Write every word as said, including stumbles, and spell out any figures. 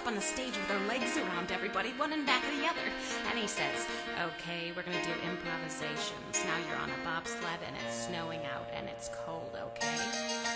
on the stage with her legs around everybody, one in back of the other. And he says, okay, we're gonna do improvisations. Now you're on a bobsled and it's snowing out and it's cold, okay?